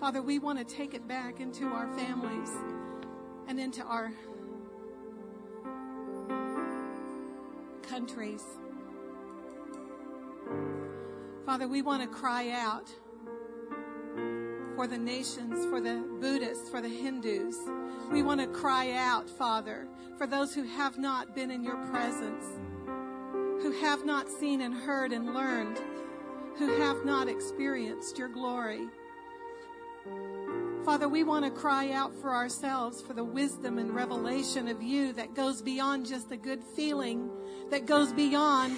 Father, we want to take it back into our families and into our countries. Father, we want to cry out for the nations, for the Buddhists, for the Hindus. We want to cry out, Father, for those who have not been in your presence, who have not seen and heard and learned, who have not experienced your glory. Father, we want to cry out for ourselves for the wisdom and revelation of you that goes beyond just a good feeling, that goes beyond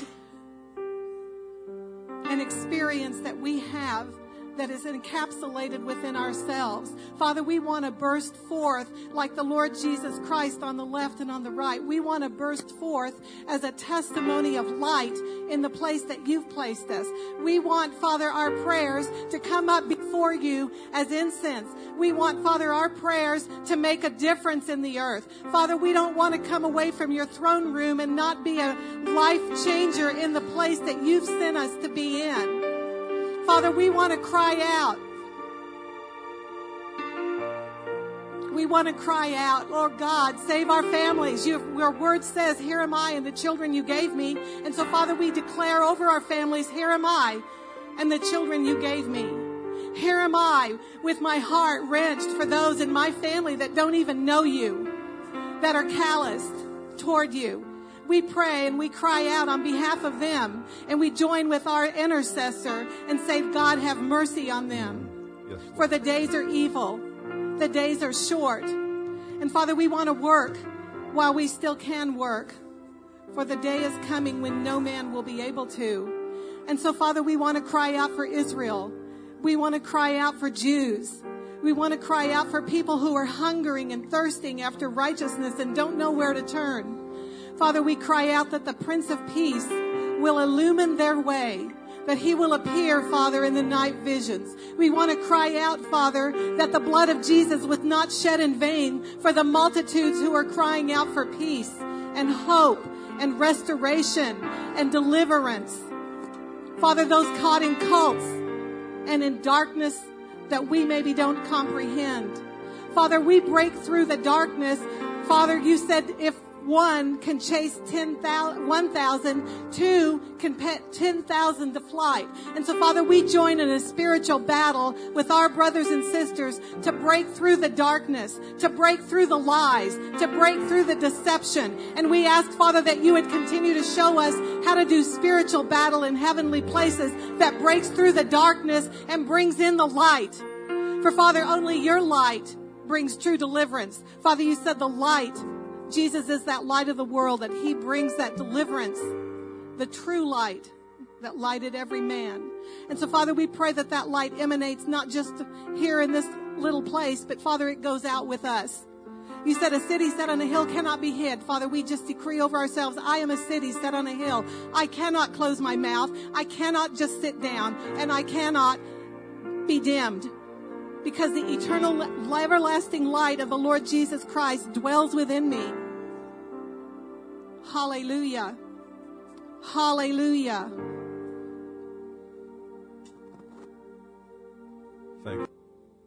an experience that we have that is encapsulated within ourselves. Father, we want to burst forth like the Lord Jesus Christ on the left and on the right. We want to burst forth as a testimony of light in the place that you've placed us. We want, Father, our prayers to come up before you as incense. We want, Father, our prayers to make a difference in the earth. Father, we don't want to come away from your throne room and not be a life changer in the place that you've sent us to be in. Father, we want to cry out. We want to cry out, Lord God, save our families. Your word says, here am I and the children you gave me. And so, Father, we declare over our families, here am I and the children you gave me. Here am I with my heart wrenched for those in my family that don't even know you, that are calloused toward you. We pray and we cry out on behalf of them, and we join with our intercessor and say, God, have mercy on them. Yes, for the days are evil. The days are short. And Father, we want to work while we still can work, for the day is coming when no man will be able to. And so, Father, we want to cry out for Israel. We want to cry out for Jews. We want to cry out for people who are hungering and thirsting after righteousness and don't know where to turn. Father, we cry out that the Prince of Peace will illumine their way, that he will appear, Father, in the night visions. We want to cry out, Father, that the blood of Jesus was not shed in vain for the multitudes who are crying out for peace and hope and restoration and deliverance. Father, those caught in cults and in darkness that we maybe don't comprehend. Father, we break through the darkness. Father, you said if one can chase 1,000, two can put 10,000 to flight. And so, Father, we join in a spiritual battle with our brothers and sisters to break through the darkness, to break through the lies, to break through the deception. And we ask, Father, that you would continue to show us how to do spiritual battle in heavenly places that breaks through the darkness and brings in the light. For, Father, only your light brings true deliverance. Father, you said the light, Jesus is that light of the world, that he brings that deliverance, the true light that lighted every man. And so, Father, we pray that that light emanates not just here in this little place, but, Father, it goes out with us. You said a city set on a hill cannot be hid. Father, we just decree over ourselves, I am a city set on a hill. I cannot close my mouth. I cannot just sit down, and I cannot be dimmed, because the eternal, everlasting light of the Lord Jesus Christ dwells within me. Hallelujah. Hallelujah. Thank you.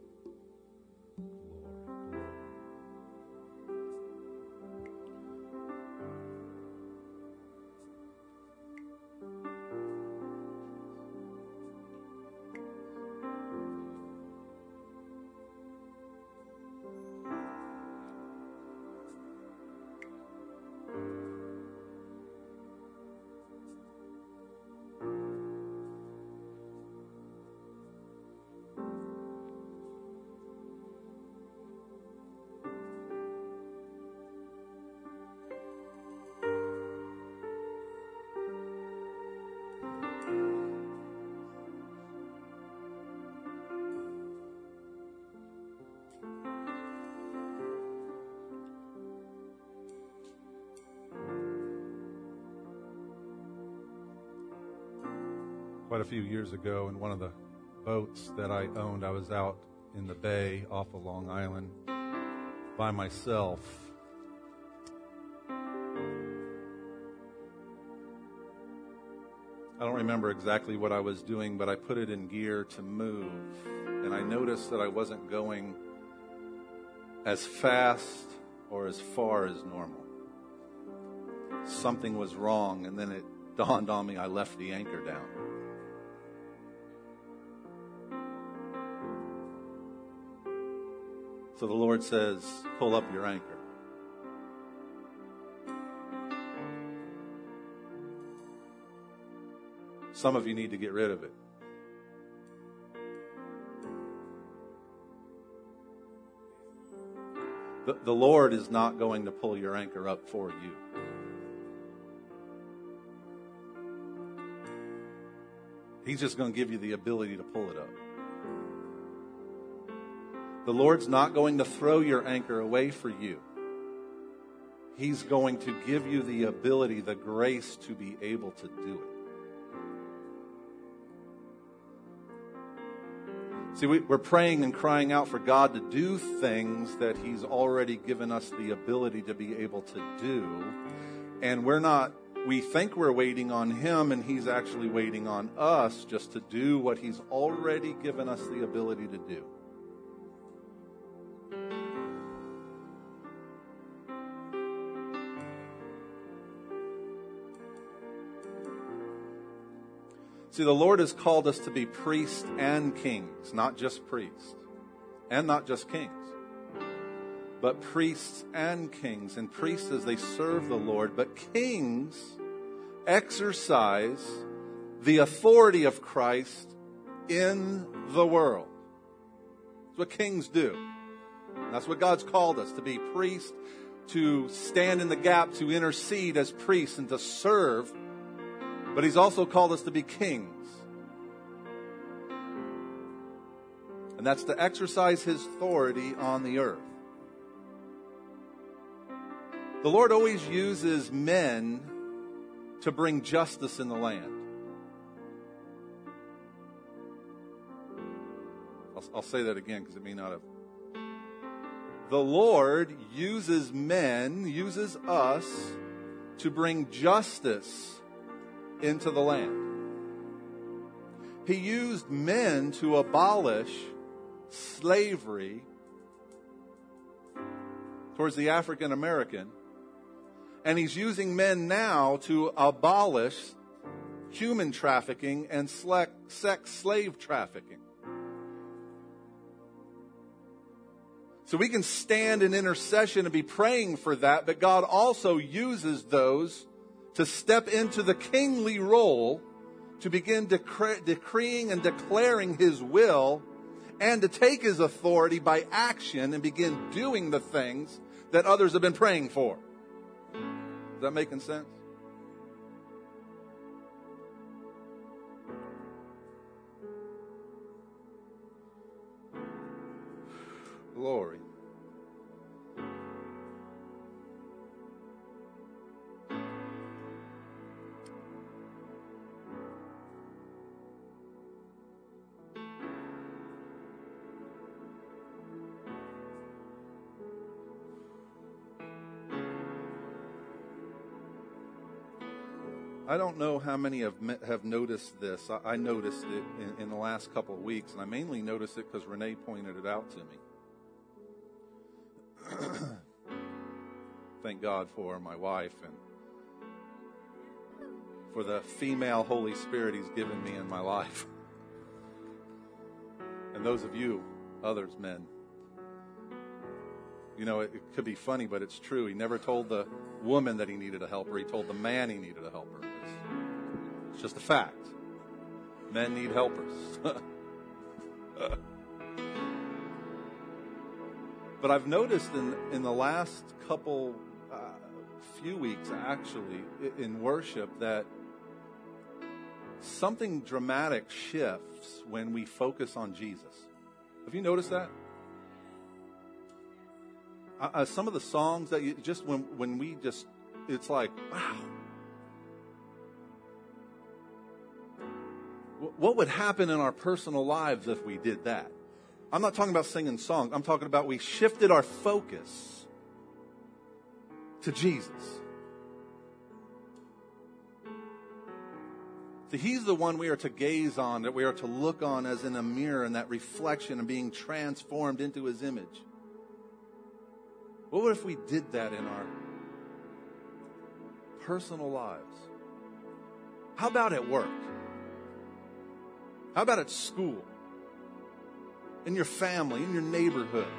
Quite a few years ago, in one of the boats that I owned, I was out in the bay off of Long Island by myself. I don't remember exactly what I was doing, but I put it in gear to move and I noticed that I wasn't going as fast or as far as normal. Something was wrong, and then it dawned on me I left the anchor down. So the Lord says, pull up your anchor. Some of you need to get rid of it. The Lord is not going to pull your anchor up for you. He's just going to give you the ability to pull it up. The Lord's not going to throw your anchor away for you. He's going to give you the ability, the grace to be able to do it. See, we're praying and crying out for God to do things that He's already given us the ability to be able to do. And we think we're waiting on Him, and He's actually waiting on us just to do what He's already given us the ability to do. See, the Lord has called us to be priests and kings, not just priests, and not just kings, but priests and kings. And priests as they serve the Lord, but kings exercise the authority of Christ in the world. That's what kings do. And that's what God's called us, to be priests, to stand in the gap, to intercede as priests and to serve. But He's also called us to be kings. And that's to exercise His authority on the earth. The Lord always uses men to bring justice in the land. I'll say that again because it may not have. The Lord uses men, uses us to bring justice into the land. He used men to abolish slavery towards the African American, and He's using men now to abolish human trafficking and sex slave trafficking. So we can stand in intercession and be praying for that, but God also uses those to step into the kingly role, to begin decreeing and declaring His will, and to take His authority by action and begin doing the things that others have been praying for. Is that making sense? Glory. I don't know how many have noticed this. I noticed it in the last couple of weeks, and I mainly noticed it because Renee pointed it out to me. Thank God for my wife and for the female Holy Spirit He's given me in my life. And those of you, others, men. You know, it could be funny, but it's true. He never told the woman that he needed a helper. He told the man he needed a helper. It's just a fact. Men need helpers. But I've noticed in the last few weeks, actually, in worship, that something dramatic shifts when we focus on Jesus. Have you noticed that? Some of the songs that when we just, it's like, wow. What would happen in our personal lives if we did that? I'm not talking about singing songs. I'm talking about we shifted our focus to Jesus. So he's the one we are to gaze on, that we are to look on as in a mirror, and that reflection and being transformed into his image. What if we did that in our personal lives? How about at work? How about at school? In your family, in your neighborhood?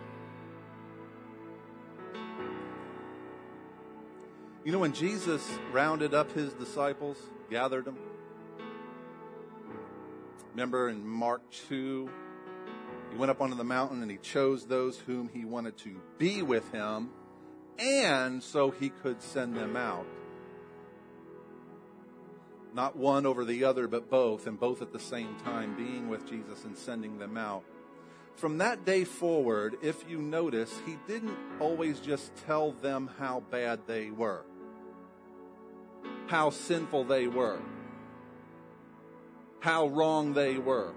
You know, when Jesus rounded up his disciples, gathered them, remember in Mark 2, he went up onto the mountain and he chose those whom he wanted to be with him, and so he could send them out. Not one over the other, but both, and both at the same time, being with Jesus and sending them out. From that day forward, if you notice, he didn't always just tell them how bad they were, how sinful they were, how wrong they were,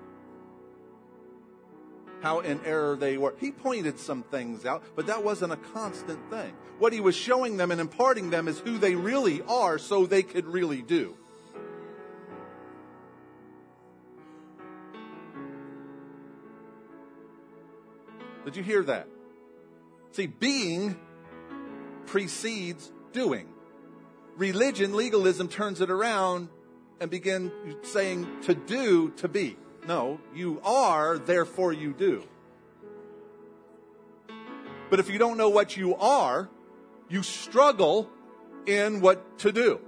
how in error they were. He pointed some things out, but that wasn't a constant thing. What he was showing them and imparting them is who they really are, so they could really do. Did you hear that? See, being precedes doing. Religion, legalism turns it around and begin saying to do, to be. No, you are, therefore you do. But if you don't know what you are, you struggle in what to do.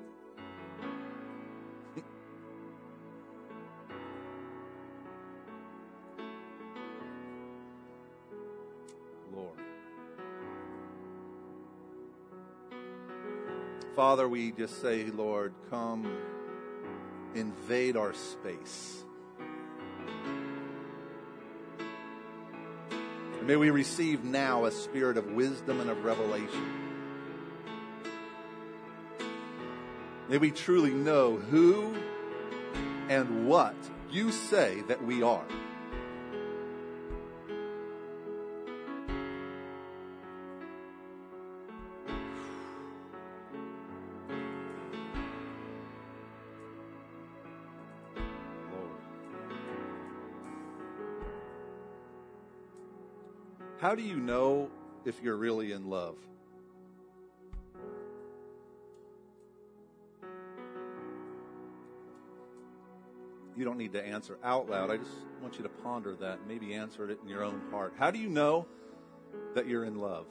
Lord. Father, we just say, Lord, come invade our space. And may we receive now a spirit of wisdom and of revelation. May we truly know who and what you say that we are. How do you know if you're really in love? You don't need to answer out loud. I just want you to ponder that and maybe answer it in your own heart. How do you know that you're in love?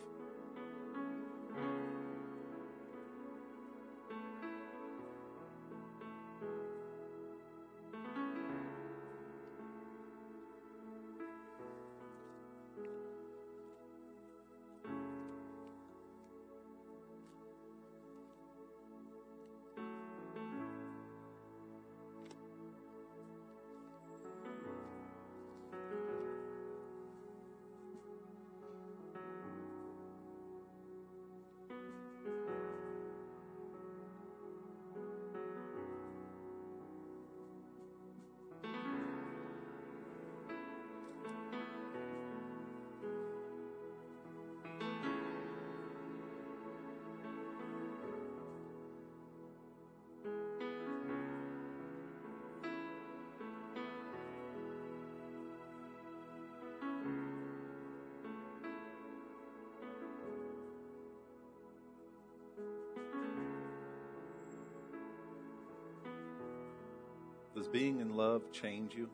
Does being in love change you?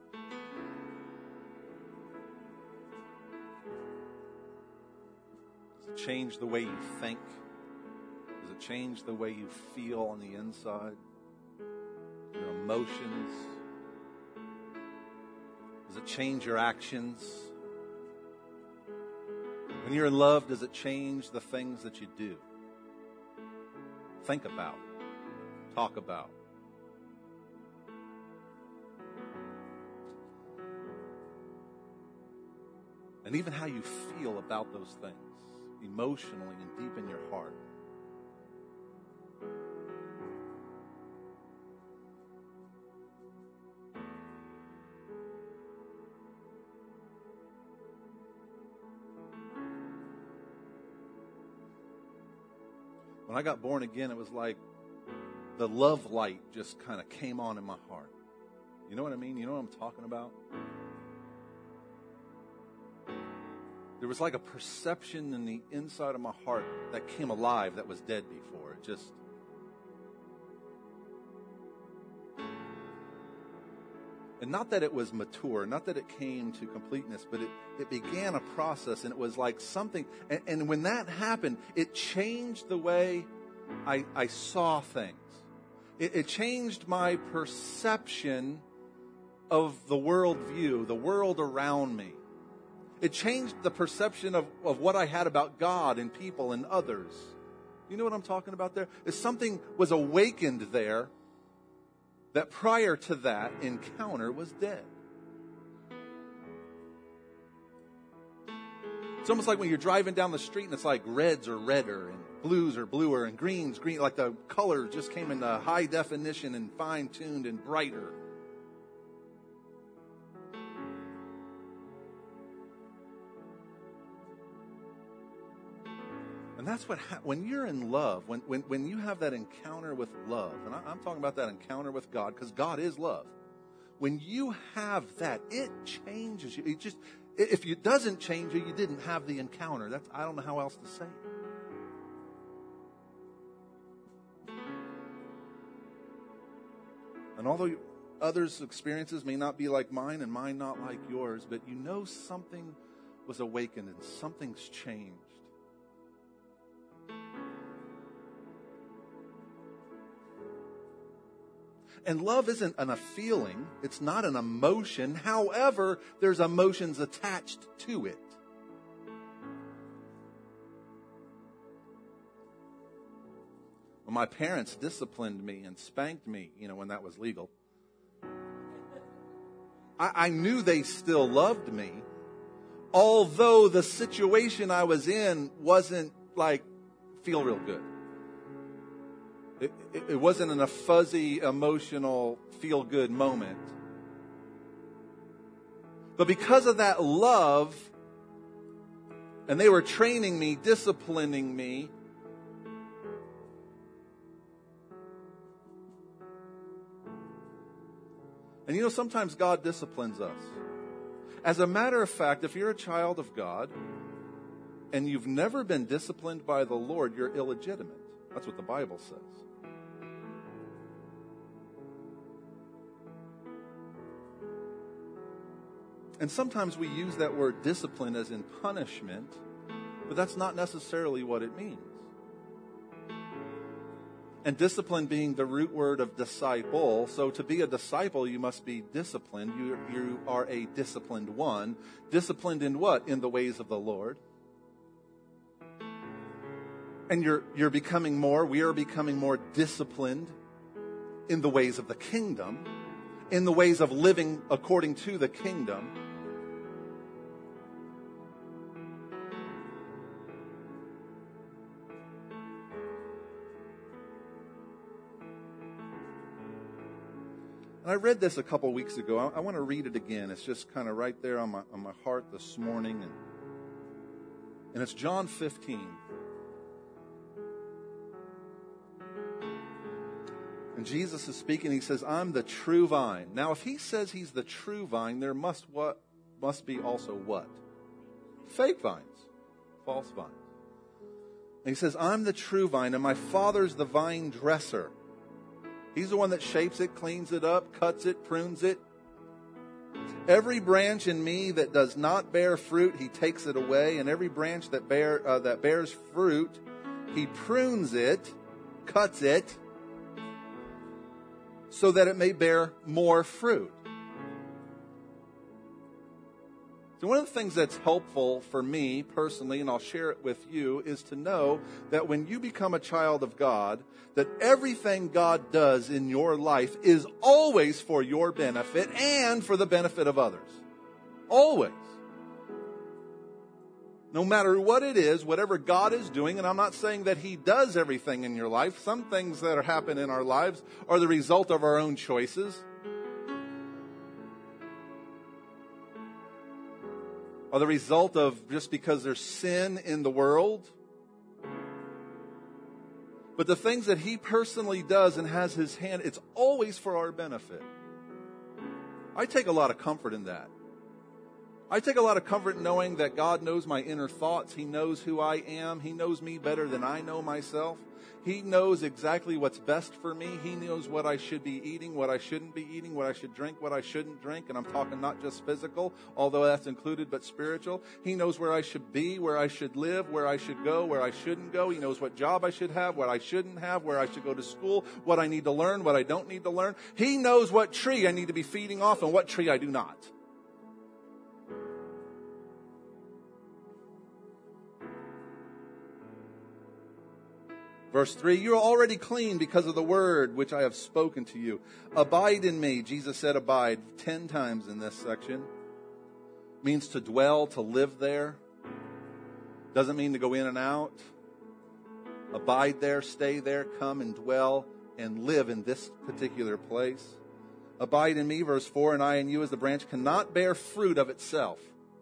Does it change the way you think? Does it change the way you feel on the inside? Your emotions? Does it change your actions? When you're in love, does it change the things that you do? Think about, talk about. And even how you feel about those things, emotionally and deep in your heart. When I got born again, it was like the love light just kind of came on in my heart. You know what I mean? You know what I'm talking about? There was like a perception in the inside of my heart that came alive that was dead before. It just... And not that it was mature, not that it came to completeness, but it began a process, and it was like something. And when that happened, it changed the way I saw things. It changed my perception of the world view, the world around me. It changed the perception of what I had about God and people and others. You know what I'm talking about there? If something was awakened there, that prior to that encounter was dead. It's almost like when you're driving down the street and it's like reds are redder and blues are bluer and greens green, like the color just came into high definition and fine-tuned and brighter. And that's what when you're in love, when you have that encounter with love, and I'm talking about that encounter with God, because God is love. When you have that, it changes you. If it doesn't change you, you didn't have the encounter. I don't know how else to say it. And although others' experiences may not be like mine and mine not like yours, but you know something was awakened and something's changed. And love isn't a feeling. It's not an emotion. However, there's emotions attached to it. When my parents disciplined me and spanked me, when that was legal, I knew they still loved me, although the situation I was in wasn't feel real good. It wasn't in a fuzzy, emotional, feel-good moment. But because of that love, and they were training me, disciplining me, and sometimes God disciplines us. As a matter of fact, if you're a child of God, and you've never been disciplined by the Lord, you're illegitimate. That's what the Bible says. And sometimes we use that word discipline as in punishment, but that's not necessarily what it means. And discipline being the root word of disciple, so to be a disciple, you must be disciplined. You are a disciplined one. Disciplined in what? In the ways of the Lord. And we are becoming more disciplined in the ways of the kingdom, in the ways of living according to the kingdom. And I read this a couple weeks ago. I want to read it again. It's just kind of right there on my heart this morning. And it's John 15. And Jesus is speaking. He says, I'm the true vine. Now, if he says he's the true vine, there must be also what? Fake vines. False vines. And he says, I'm the true vine, and my Father's the vine dresser. He's the one that shapes it, cleans it up, cuts it, prunes it. Every branch in me that does not bear fruit, he takes it away. And every branch that bears fruit, he prunes it, cuts it, so that it may bear more fruit. So one of the things that's helpful for me personally, and I'll share it with you, is to know that when you become a child of God, that everything God does in your life is always for your benefit and for the benefit of others. Always. No matter what it is, whatever God is doing, and I'm not saying that he does everything in your life. Some things that happen in our lives are the result of our own choices. Are the result of just because there's sin in the world. But the things that he personally does and has his hand, it's always for our benefit. I take a lot of comfort in that. I take a lot of comfort knowing that God knows my inner thoughts. He knows who I am. He knows me better than I know myself. He knows exactly what's best for me. He knows what I should be eating, what I shouldn't be eating, what I should drink, what I shouldn't drink. And I'm talking not just physical, although that's included, but spiritual. He knows where I should be, where I should live, where I should go, where I shouldn't go. He knows what job I should have, what I shouldn't have, where I should go to school, what I need to learn, what I don't need to learn. He knows what tree I need to be feeding off and what tree I do not. Verse 3, you are already clean because of the word which I have spoken to you. Abide in me. Jesus said abide 10 times in this section. Means to dwell, to live there. Doesn't mean to go in and out. Abide there, stay there, come and dwell and live in this particular place. Abide in me, verse 4, and I in you as the branch cannot bear fruit of itself.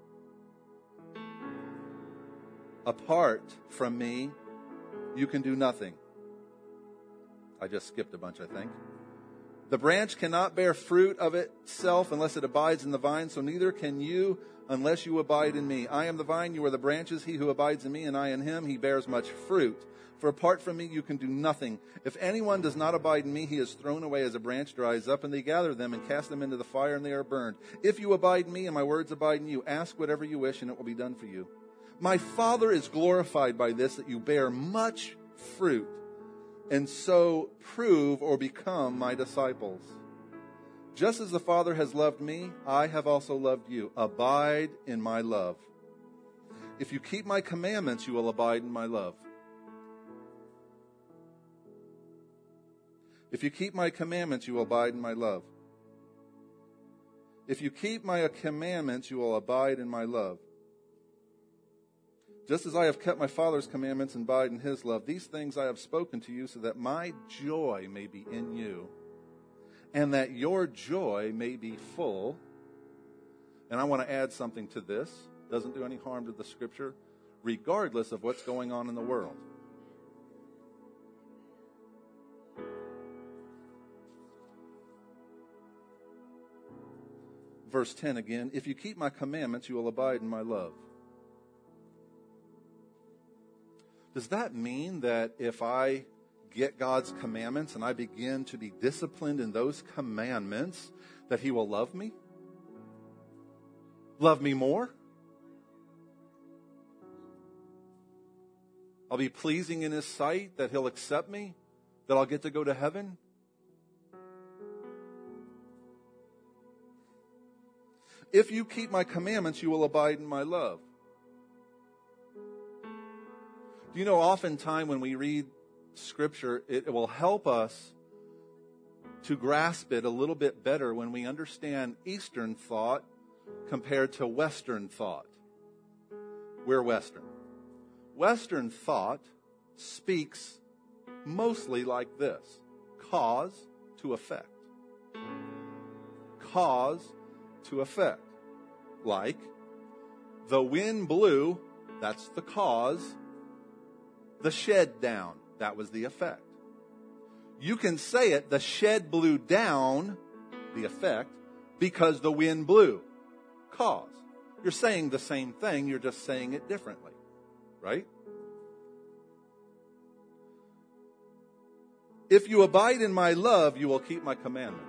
Apart from me, you can do nothing. I just skipped a bunch, I think. The branch cannot bear fruit of itself unless it abides in the vine, so neither can you unless you abide in me. I am the vine, you are the branches. He who abides in me and I in him, he bears much fruit. For apart from me, you can do nothing. If anyone does not abide in me, he is thrown away as a branch dries up, and they gather them and cast them into the fire, and they are burned. If you abide in me and my words abide in you, ask whatever you wish, and it will be done for you. My Father is glorified by this, that you bear much fruit, and so prove or become my disciples. Just as the Father has loved me, I have also loved you. Abide in my love. If you keep my commandments, you will abide in my love. If you keep my commandments, you will abide in my love. If you keep my commandments, you will abide in my love. Just as I have kept my Father's commandments and abide in his love, these things I have spoken to you so that my joy may be in you and that your joy may be full. And I want to add something to this. Doesn't do any harm to the scripture, regardless of what's going on in the world. Verse 10 again, if you keep my commandments, you will abide in my love. Does that mean that if I get God's commandments and I begin to be disciplined in those commandments, that he will love me? Love me more? I'll be pleasing in his sight, that he'll accept me, that I'll get to go to heaven? If you keep my commandments, you will abide in my love. Do you know, oftentimes when we read Scripture, it will help us to grasp it a little bit better when we understand Eastern thought compared to Western thought. We're Western. Western thought speaks mostly like this: cause to effect. Cause to effect. Like, the wind blew, that's the cause. The shed down, that was the effect. You can say it, the shed blew down, the effect, because the wind blew. Cause. You're saying the same thing, you're just saying it differently. Right? If you abide in my love, you will keep my commandments.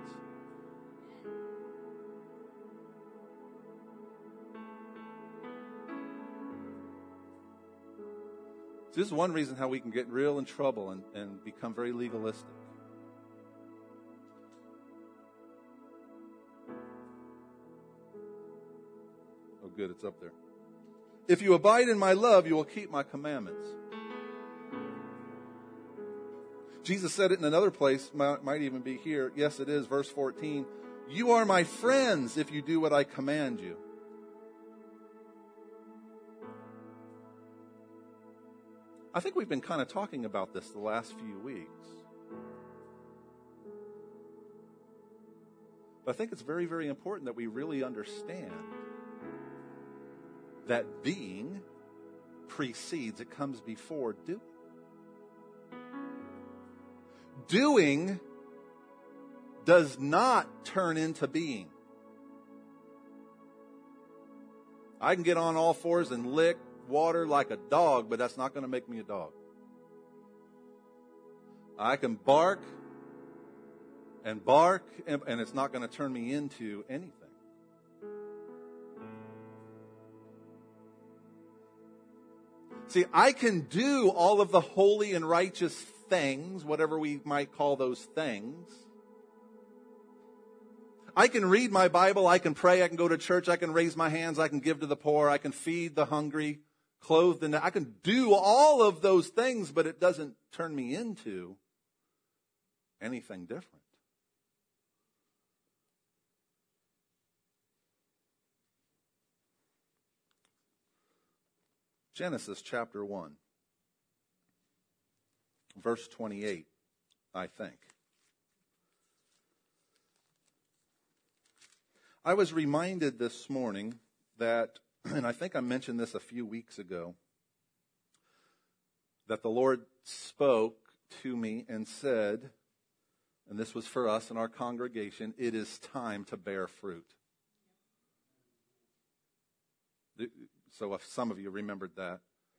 This is one reason how we can get real in trouble and become very legalistic. Oh, good, it's up there. If you abide in my love, you will keep my commandments. Jesus said it in another place, might even be here. Yes, it is, verse 14. You are my friends if you do what I command you. I think we've been kind of talking about this the last few weeks. But I think it's very, very important that we really understand that being precedes, it comes before doing. Doing does not turn into being. I can get on all fours and lick water like a dog, but that's not going to make me a dog. I can bark, and it's not going to turn me into anything. See, I can do all of the holy and righteous things, whatever we might call those things. I can read my Bible, I can pray, I can go to church, I can raise my hands, I can give to the poor, I can feed the hungry, clothe the naked. I can do all of those things, but it doesn't turn me into anything different. Genesis chapter 1, verse 28, I think. I was reminded this morning that, and I think I mentioned this a few weeks ago, that the Lord spoke to me and said, and this was for us in our congregation, it is time to bear fruit. So if some of you remembered that.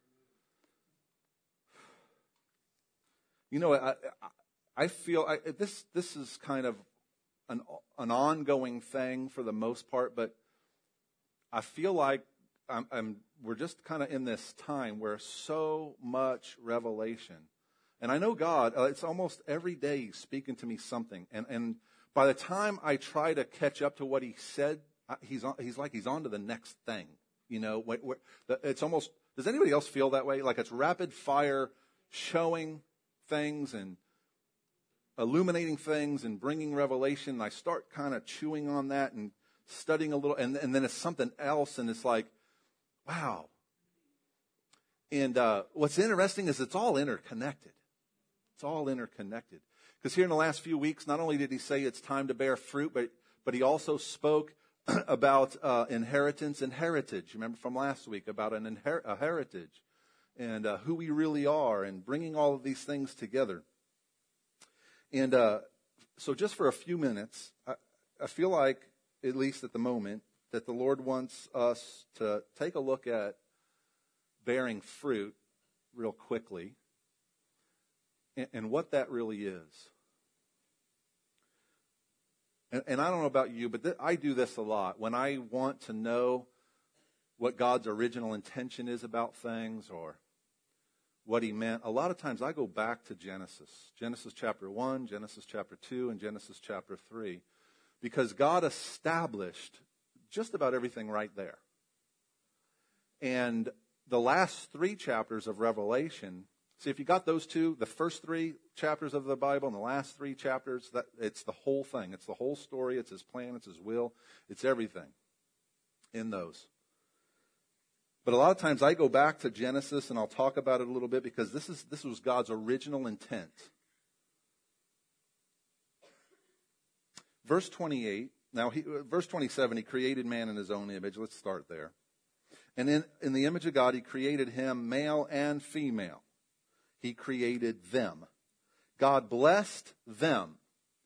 You know, I feel this is kind of an ongoing thing for the most part, but I feel like we're just kind of in this time where so much revelation. And I know God, it's almost every day He's speaking to me something. And by the time I try to catch up to what He said, He's on to the next thing. You know, it's almost, does anybody else feel that way? Like it's rapid fire showing things and illuminating things and bringing revelation. And I start kind of chewing on that and studying a little, and then it's something else, and it's like, wow. And what's interesting is it's all interconnected. It's all interconnected. Because here in the last few weeks, not only did He say it's time to bear fruit, but He also spoke about inheritance and heritage. Remember from last week about a heritage and who we really are and bringing all of these things together. And so just for a few minutes, I feel like, at least at the moment, that the Lord wants us to take a look at bearing fruit real quickly and what that really is. And I don't know about you, but I do this a lot. When I want to know what God's original intention is about things or what He meant, a lot of times I go back to Genesis. Genesis chapter 1, Genesis chapter 2, and Genesis chapter 3. Because God established just about everything right there. And the last 3 chapters of Revelation, see, if you got those two, the first 3 chapters of the Bible and the last 3 chapters, it's the whole thing. It's the whole story. It's His plan. It's His will. It's everything in those. But a lot of times I go back to Genesis and I'll talk about it a little bit because this was God's original intent. Verse 28, verse 27, He created man in His own image. Let's start there. And in the image of God, He created him, male and female. He created them. God blessed them.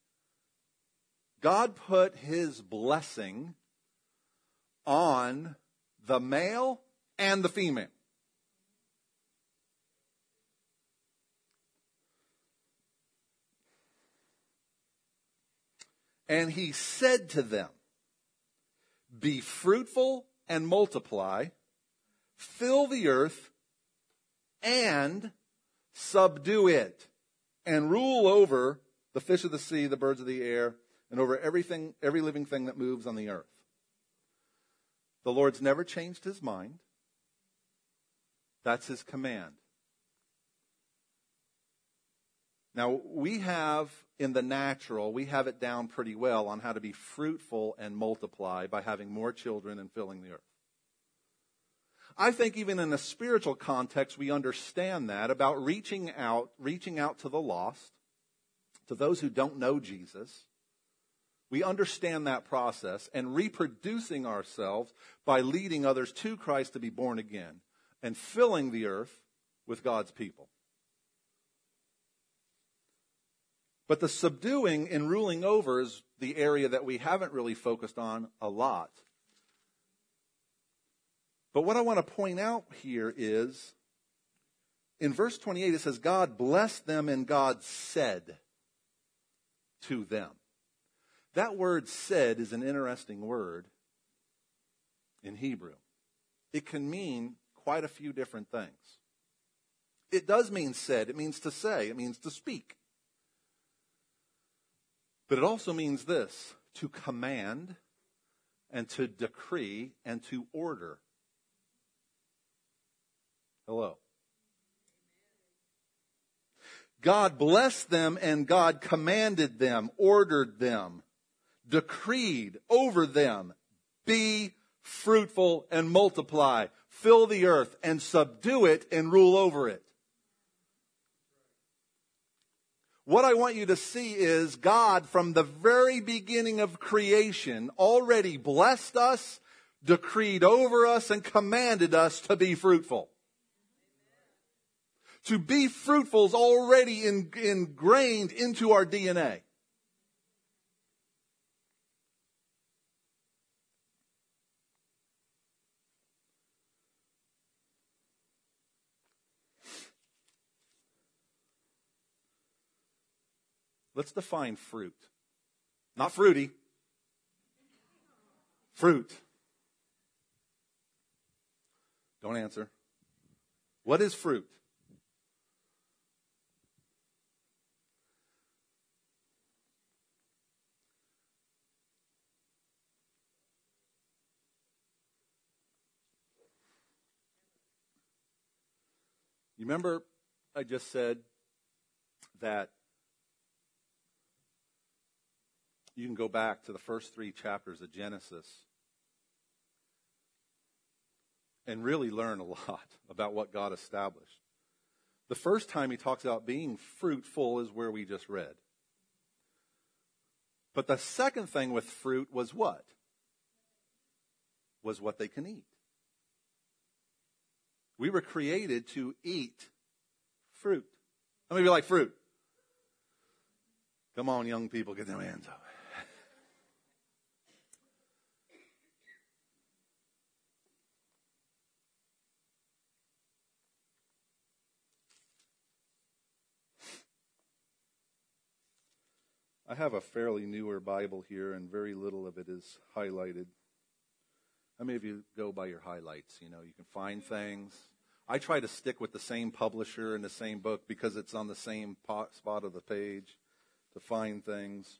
God put His blessing on the male and the female. And He said to them, be fruitful and multiply, fill the earth and subdue it, and rule over the fish of the sea, the birds of the air, and over every living thing that moves on the earth. The Lord's never changed His mind. That's His command. Now, we have, in the natural, we have it down pretty well on how to be fruitful and multiply by having more children and filling the earth. I think even in a spiritual context, we understand that about reaching out to the lost, to those who don't know Jesus. We understand that process and reproducing ourselves by leading others to Christ to be born again and filling the earth with God's people. But the subduing and ruling over is the area that we haven't really focused on a lot. But what I want to point out here is, in verse 28, it says, God blessed them and God said to them. That word said is an interesting word in Hebrew. It can mean quite a few different things. It does mean said. It means to say. It means to speak. But it also means this, to command and to decree and to order. Hello. God blessed them and God commanded them, ordered them, decreed over them, be fruitful and multiply, fill the earth and subdue it and rule over it. What I want you to see is God, from the very beginning of creation, already blessed us, decreed over us, and commanded us to be fruitful. To be fruitful is already ingrained into our DNA. Let's define fruit. Not fruity. Fruit. Don't answer. What is fruit? You remember I just said that you can go back to the first 3 chapters of Genesis and really learn a lot about what God established. The first time he talks about being fruitful is where we just read. But the second thing with fruit was what? Was what they can eat. We were created to eat fruit. How many of you like fruit? Come on, young people, get their hands up. I have a fairly newer Bible here, and very little of it is highlighted. How many of you go by your highlights? You know, you can find things. I try to stick with the same publisher and the same book because it's on the same spot of the page to find things.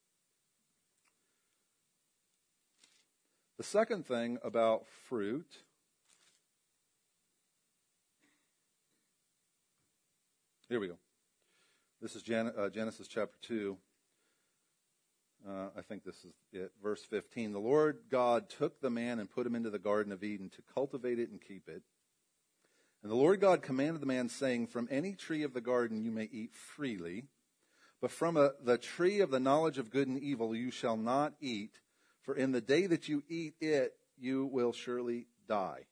The second thing about fruit here we go. This is Genesis chapter 2. I think this is it. Verse 15. The Lord God took the man and put him into the Garden of Eden to cultivate it and keep it. And the Lord God commanded the man, saying, from any tree of the garden you may eat freely, but from the tree of the knowledge of good and evil you shall not eat, for in the day that you eat it, you will surely die.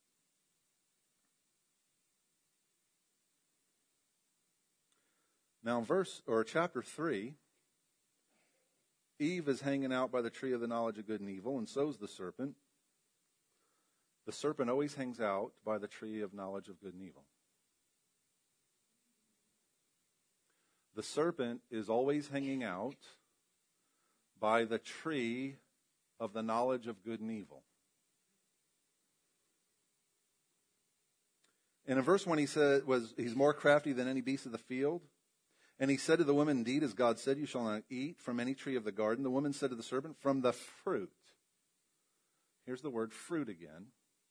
Now, chapter 3, Eve is hanging out by the tree of the knowledge of good and evil, and so is the serpent. The serpent always hangs out by the tree of knowledge of good and evil. The serpent is always hanging out by the tree of the knowledge of good and evil. And in verse 1 he said he's more crafty than any beast of the field. And he said to the woman, indeed, as God said, you shall not eat from any tree of the garden. The woman said to the serpent, from the fruit. Here's the word fruit again.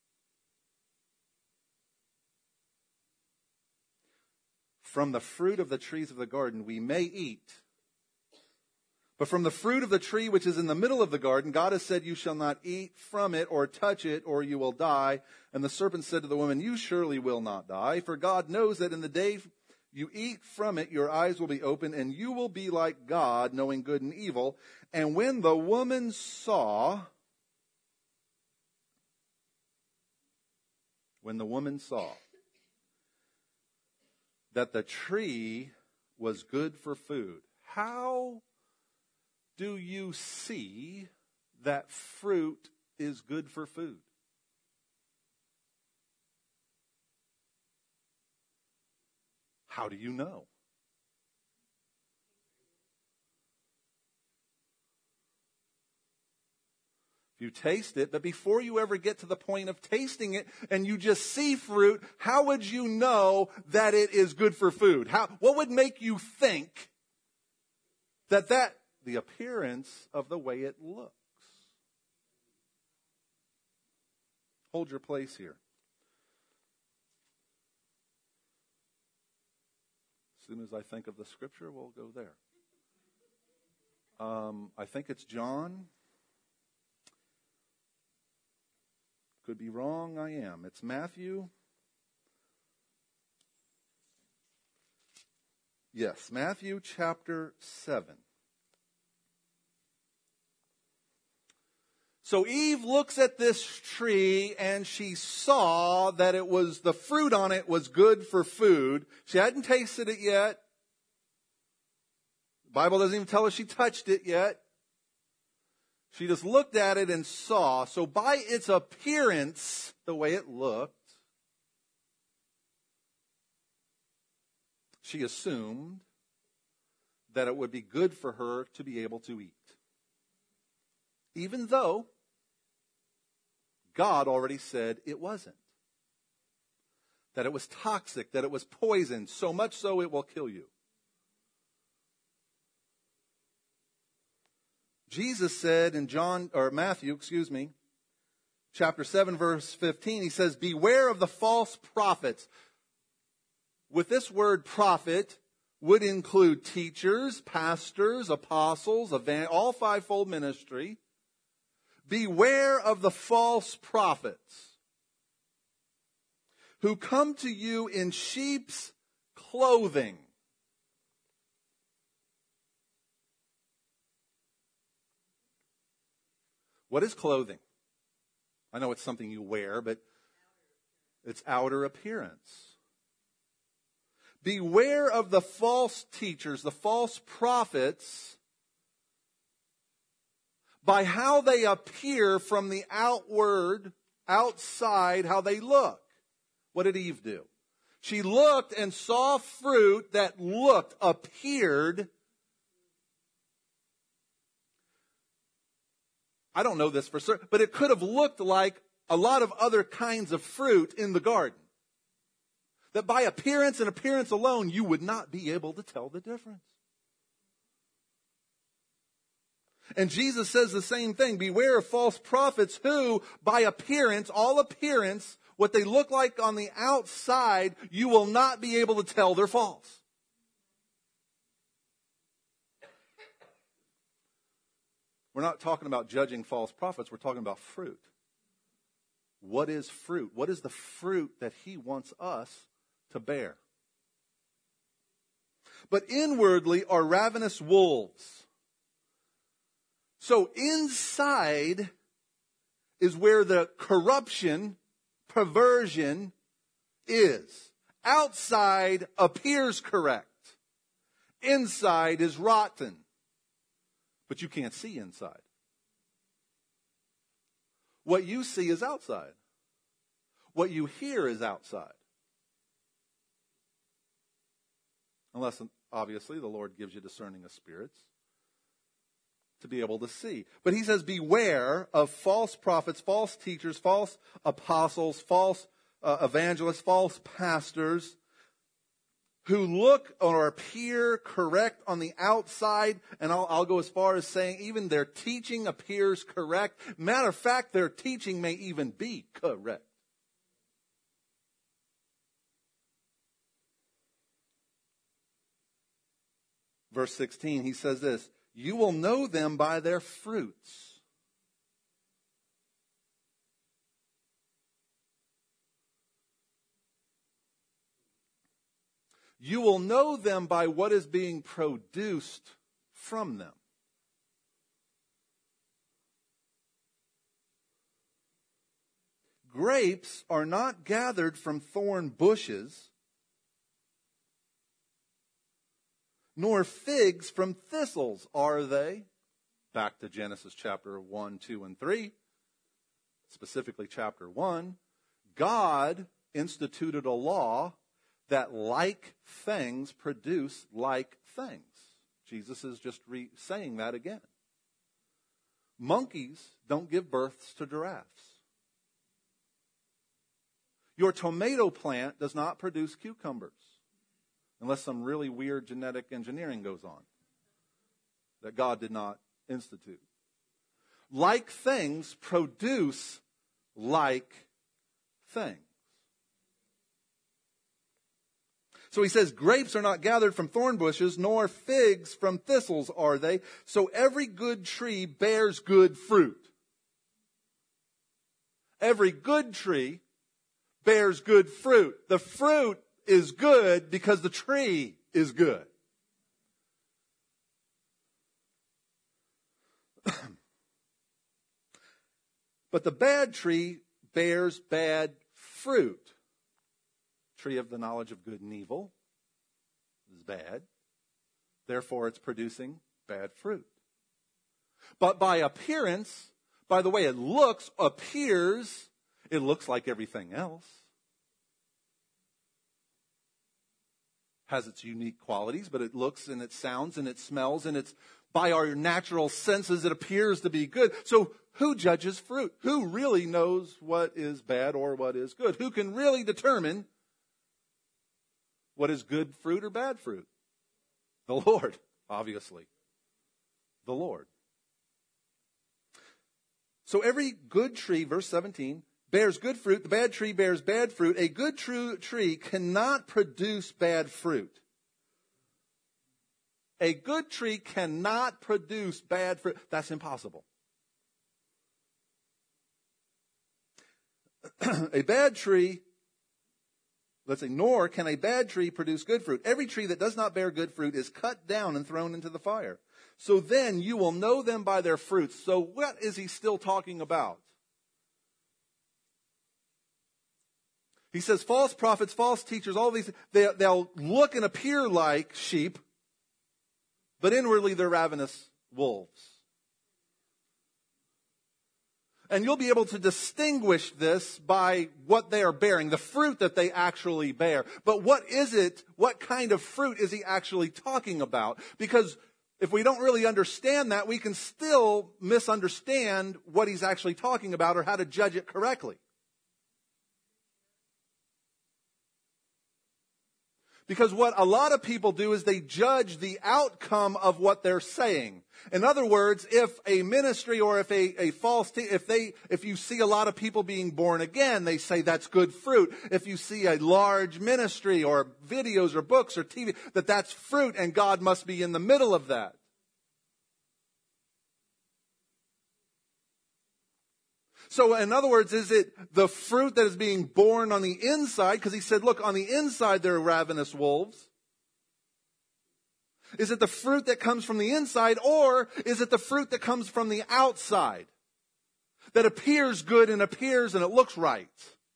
From the fruit of the trees of the garden we may eat. But from the fruit of the tree which is in the middle of the garden, God has said, you shall not eat from it or touch it, or you will die. And the serpent said to the woman, you surely will not die, for God knows that in the day you eat from it, your eyes will be open, and you will be like God, knowing good and evil. And when the woman saw that the tree was good for food. How do you see that fruit is good for food? How do you know? You taste it, but before you ever get to the point of tasting it and you just see fruit, how would you know that it is good for food? What would make you think that the appearance of the way it looks? Hold your place here. As soon as I think of the scripture, we'll go there. I think it's John. Could be wrong, I am. It's Matthew. Yes, Matthew chapter 7. So Eve looks at this tree and she saw that the fruit on it was good for food. She hadn't tasted it yet. The Bible doesn't even tell us she touched it yet. She just looked at it and saw. So by its appearance, the way it looked, she assumed that it would be good for her to be able to eat. Even though God already said it wasn't. That it was toxic, that it was poison, so much so it will kill you. Jesus said in Matthew, chapter 7, verse 15, he says, beware of the false prophets. With this word prophet would include teachers, pastors, apostles, all fivefold ministry. Beware of the false prophets who come to you in sheep's clothing. What is clothing? I know it's something you wear, but it's outer appearance. Beware of the false teachers, the false prophets, by how they appear from the outside, how they look. What did Eve do? She looked and saw fruit that appeared. I don't know this for certain, but it could have looked like a lot of other kinds of fruit in the garden. That by appearance and appearance alone, you would not be able to tell the difference. And Jesus says the same thing. Beware of false prophets who, by appearance, all appearance, what they look like on the outside, you will not be able to tell they're false. We're not talking about judging false prophets. We're talking about fruit. What is fruit? What is the fruit that he wants us to bear? But inwardly are ravenous wolves. So inside is where the corruption, perversion is. Outside appears correct. Inside is rotten. But you can't see inside. What you see is outside. What you hear is outside. Unless, obviously, the Lord gives you discerning of spirits to be able to see. But he says, beware of false prophets, false teachers, false apostles, false evangelists, false pastors, who look or appear correct on the outside, and I'll go as far as saying even their teaching appears correct. Matter of fact, their teaching may even be correct. Verse 16, he says this, you will know them by their fruits. You will know them by what is being produced from them. Grapes are not gathered from thorn bushes, nor figs from thistles, are they? Back to Genesis chapter 1, 2, and 3. Specifically chapter 1. God instituted a law that like things produce like things. Jesus is just saying that again. Monkeys don't give births to giraffes. Your tomato plant does not produce cucumbers unless some really weird genetic engineering goes on that God did not institute. Like things produce like things. So he says, grapes are not gathered from thorn bushes, nor figs from thistles are they. So every good tree bears good fruit. Every good tree bears good fruit. The fruit is good because the tree is good. But the bad tree bears bad fruit. Tree of the knowledge of good and evil is bad. Therefore, it's producing bad fruit. But by appearance, by the way it looks, it looks like everything else. Has its unique qualities, but it looks and it sounds and it smells and it's by our natural senses, it appears to be good. So who judges fruit? Who really knows what is bad or what is good? Who can really determine what is good fruit or bad fruit? The Lord, obviously. The Lord. So every good tree, verse 17, bears good fruit. The bad tree bears bad fruit. A good tree cannot produce bad fruit. A good tree cannot produce bad fruit. That's impossible. A bad tree, nor can a bad tree produce good fruit. Every tree that does not bear good fruit is cut down and thrown into the fire. So then you will know them by their fruits. So what is he still talking about? He says false prophets, false teachers, all these, they'll look and appear like sheep, but inwardly they're ravenous wolves. And you'll be able to distinguish this by what they are bearing, the fruit that they actually bear. But what is it? What kind of fruit is he actually talking about? Because if we don't really understand that, we can still misunderstand what he's actually talking about or how to judge it correctly. Because what a lot of people do is they judge the outcome of what they're saying. In other words, if a ministry or if a false if you see a lot of people being born again, they say that's good fruit. If you see a large ministry or videos or books or TV, that's fruit and God must be in the middle of that. So in other words, is it the fruit that is being born on the inside? Because he said, look, on the inside there are ravenous wolves. Is it the fruit that comes from the inside, or is it the fruit that comes from the outside? That appears good and appears and it looks right.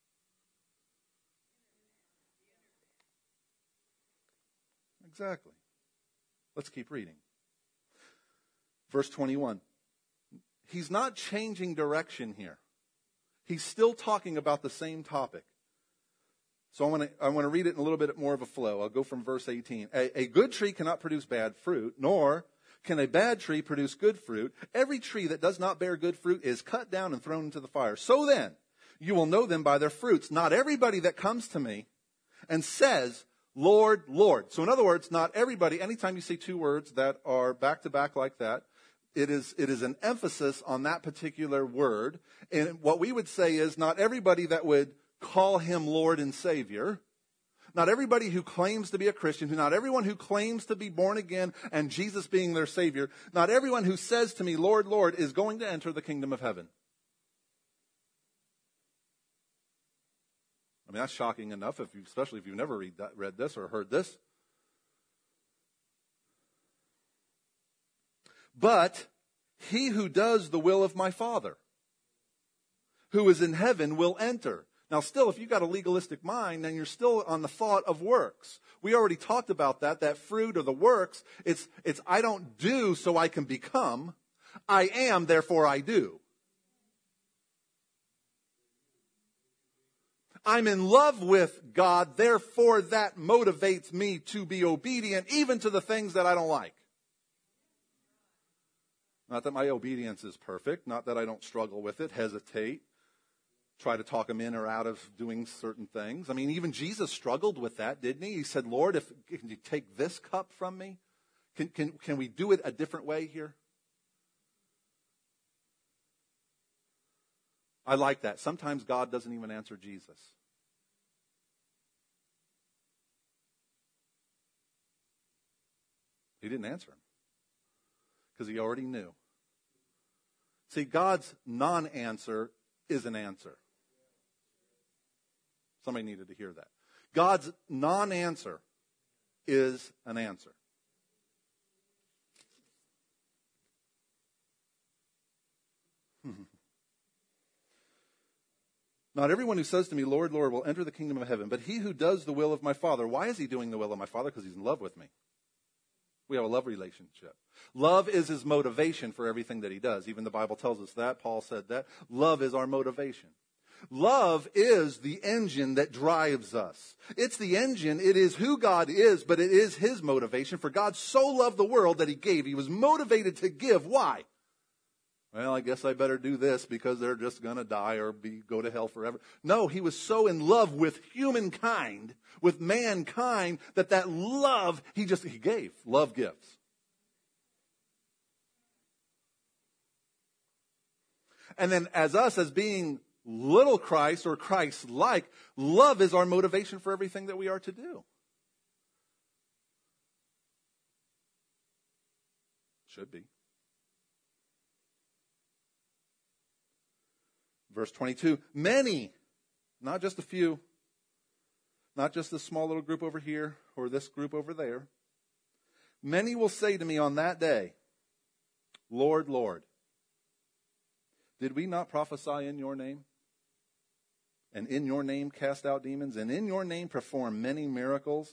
Exactly. Let's keep reading. Verse 21. He's not changing direction here. He's still talking about the same topic. So I want to read it in a little bit more of a flow. I'll go from verse 18. A good tree cannot produce bad fruit, nor can a bad tree produce good fruit. Every tree that does not bear good fruit is cut down and thrown into the fire. So then, you will know them by their fruits. Not everybody that comes to me and says, Lord, Lord. So in other words, not everybody, anytime you see two words that are back to back like that, it is an emphasis on that particular word. And what we would say is not everybody that would call him Lord and Savior, not everybody who claims to be a Christian, not everyone who claims to be born again and Jesus being their Savior, not everyone who says to me, Lord, Lord, is going to enter the kingdom of heaven. I mean, that's shocking enough, especially if you've never read this or heard this. But he who does the will of my Father, who is in heaven, will enter. Now, still, if you've got a legalistic mind, then you're still on the thought of works. We already talked about that fruit or the works. It's I don't do so I can become. I am, therefore I do. I'm in love with God, therefore that motivates me to be obedient, even to the things that I don't like. Not that my obedience is perfect, not that I don't struggle with it, hesitate, try to talk him in or out of doing certain things. I mean, even Jesus struggled with that, didn't he? He said, Lord, can you take this cup from me? Can we do it a different way here? I like that. Sometimes God doesn't even answer Jesus. He didn't answer him because he already knew. See, God's non-answer is an answer. Somebody needed to hear that. God's non-answer is an answer. Not everyone who says to me, Lord, Lord, will enter the kingdom of heaven, but he who does the will of my Father. Why is he doing the will of my Father? Because he's in love with me. We have a love relationship. Love is his motivation for everything that he does. Even the Bible tells us that. Paul said that. Love is our motivation. Love is the engine that drives us. It's the engine. It is who God is, but it is his motivation. For God so loved the world that he gave. He was motivated to give. Why? Well, I guess I better do this because they're just going to die or go to hell forever. No, he was so in love with humankind, with mankind, that love he gave. Love gives. And then as being little Christ or Christ-like, love is our motivation for everything that we are to do. Should be. Verse 22, many, not just a few, not just this small little group over here or this group over there. Many will say to me on that day, Lord, Lord, did we not prophesy in your name? And in your name cast out demons? And in your name perform many miracles?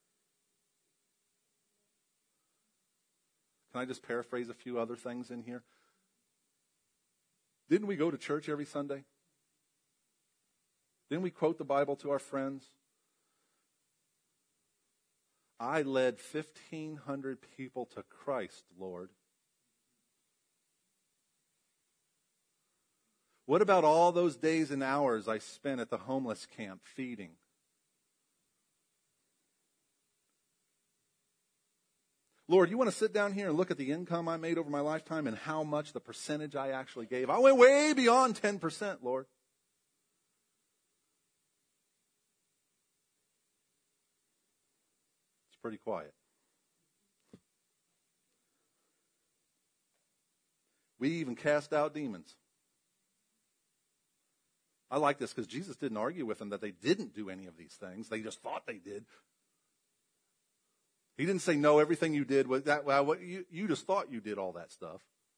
Can I just paraphrase a few other things in here? Didn't we go to church every Sunday? Didn't we quote the Bible to our friends? I led 1,500 people to Christ, Lord. What about all those days and hours I spent at the homeless camp feeding? Lord, you want to sit down here and look at the income I made over my lifetime and how much the percentage I actually gave? I went way beyond 10%, Lord. It's pretty quiet. We even cast out demons. I like this because Jesus didn't argue with them that they didn't do any of these things. They just thought they did. He didn't say, no, everything you did was that. Well, you just thought you did all that stuff.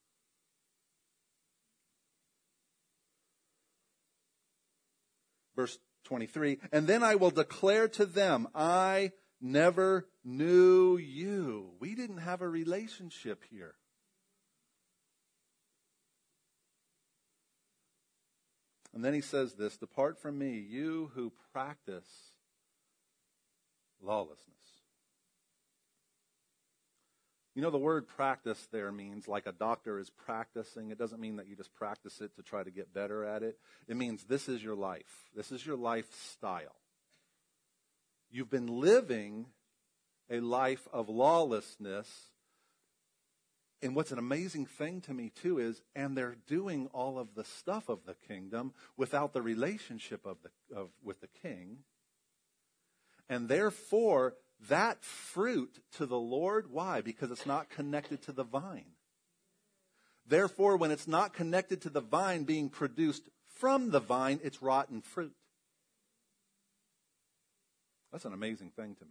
Verse 23, and then I will declare to them, I never knew you. We didn't have a relationship here. And then he says this, depart from me, you who practice lawlessness. You know, the word practice there means like a doctor is practicing. It doesn't mean that you just practice it to try to get better at it. It means this is your life. This is your lifestyle. You've been living a life of lawlessness. And what's an amazing thing to me, too, is, and they're doing all of the stuff of the kingdom without the relationship with the king. And therefore, that fruit to the Lord, why? Because it's not connected to the vine. Therefore, when it's not connected to the vine being produced from the vine, it's rotten fruit. That's an amazing thing to me.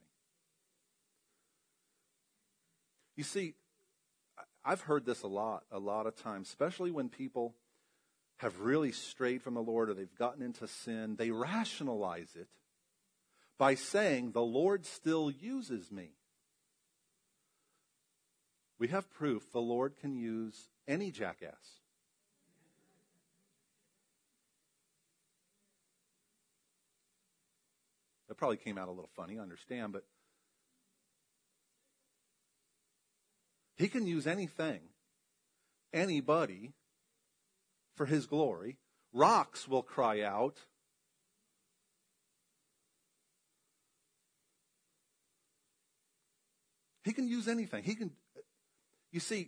You see, I've heard this a lot of times, especially when people have really strayed from the Lord or they've gotten into sin, they rationalize it by saying, the Lord still uses me. We have proof the Lord can use any jackass. That probably came out a little funny, I understand, but He can use anything, anybody, for His glory. Rocks will cry out. He can use anything. You see,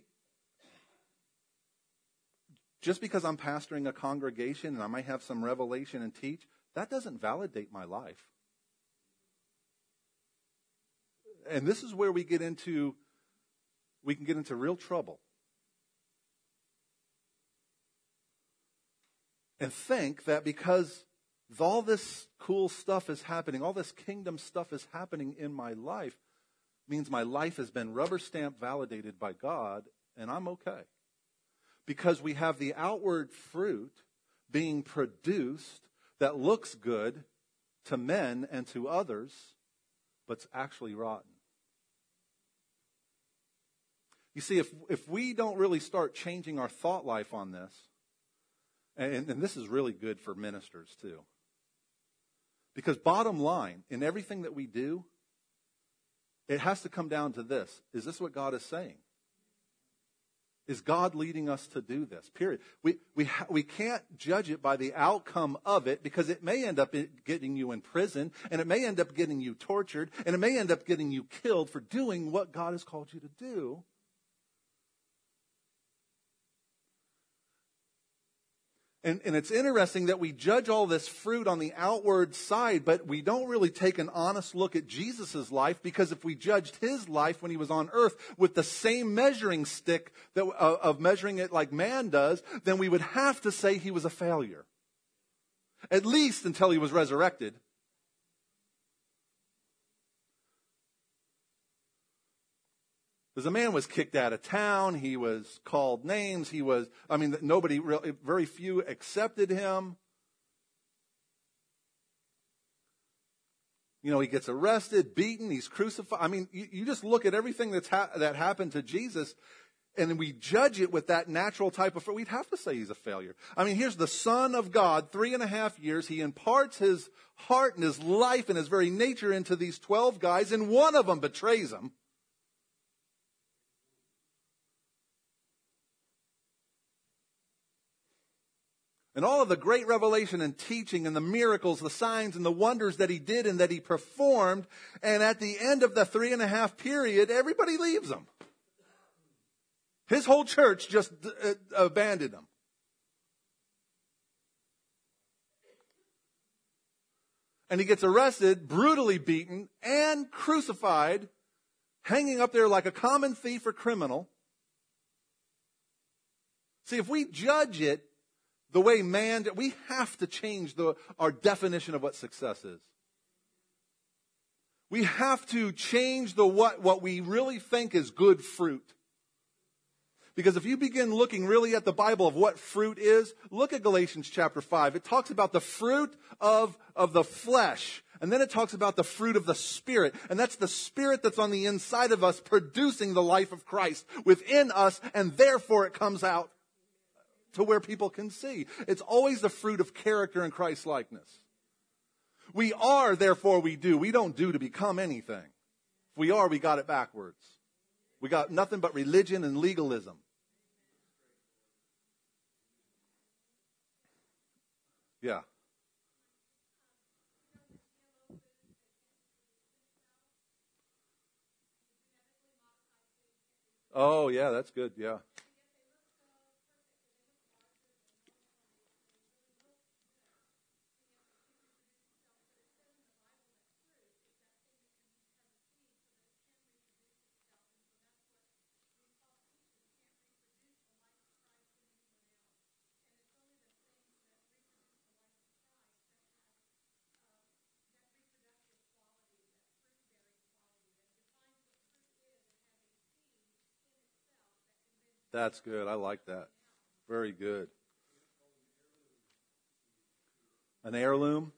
just because I'm pastoring a congregation and I might have some revelation and teach, that doesn't validate my life. And this is where we can get into real trouble. And think that because all this cool stuff is happening, all this kingdom stuff is happening in my life, means my life has been rubber stamp validated by God, and I'm okay. Because we have the outward fruit being produced that looks good to men and to others, but it's actually rotten. You see, if we don't really start changing our thought life on this, and this is really good for ministers too, because bottom line, in everything that we do, it has to come down to this. Is this what God is saying? Is God leading us to do this? Period. We can't judge it by the outcome of it, because it may end up getting you in prison, and it may end up getting you tortured, and it may end up getting you killed for doing what God has called you to do. And it's interesting that we judge all this fruit on the outward side, but we don't really take an honest look at Jesus' life, because if we judged His life when He was on earth with the same measuring stick of measuring it like man does, then we would have to say He was a failure. At least until He was resurrected. Because the man was kicked out of town. He was called names. Nobody really, very few accepted him. You know, he gets arrested, beaten, he's crucified. I mean, you just look at everything that happened to Jesus, and we judge it with that natural type of, we'd have to say He's a failure. I mean, here's the Son of God, 3.5 years. He imparts His heart and His life and His very nature into these 12 guys, and one of them betrays Him. And all of the great revelation and teaching and the miracles, the signs and the wonders that He did and that He performed. And at the end of the 3.5 period, everybody leaves Him. His whole church just abandoned Him. And He gets arrested, brutally beaten, and crucified, hanging up there like a common thief or criminal. See, if we judge it the way we have to change our definition of what success is. We have to change what we really think is good fruit. Because if you begin looking really at the Bible of what fruit is, look at Galatians chapter 5. It talks about the fruit of the flesh. And then it talks about the fruit of the Spirit. And that's the Spirit that's on the inside of us, producing the life of Christ within us, and therefore it comes out to where people can see. It's always the fruit of character and Christ-likeness. We are, therefore we do. We don't do to become anything. If we are, we got it backwards. We got nothing but religion and legalism. Yeah. Oh, yeah, that's good. Yeah. That's good. I like that. Very good. An heirloom.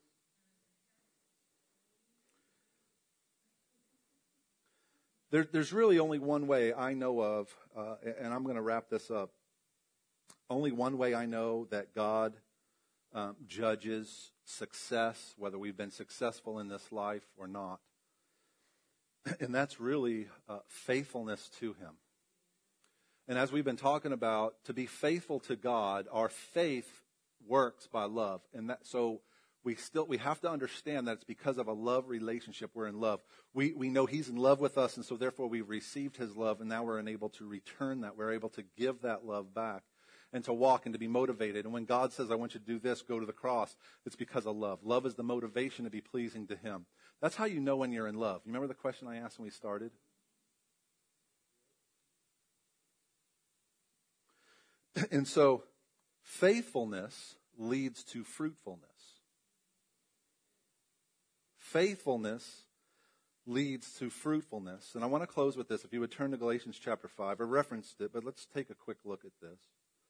There's really only one way I know of, and I'm going to wrap this up. Only one way I know that God judges success, whether we've been successful in this life or not. And that's really faithfulness to Him. And as we've been talking about, to be faithful to God, our faith works by love. And so we have to understand that it's because of a love relationship we're in love. We know He's in love with us, and so therefore we've received His love, and now we're able to return that. We're able to give that love back and to walk and to be motivated. And when God says, I want you to do this, go to the cross, it's because of love. Love is the motivation to be pleasing to Him. That's how you know when you're in love. You remember the question I asked when we started? And so faithfulness leads to fruitfulness. Faithfulness leads to fruitfulness. And I want to close with this. If you would turn to Galatians chapter 5. I referenced it, but let's take a quick look at this.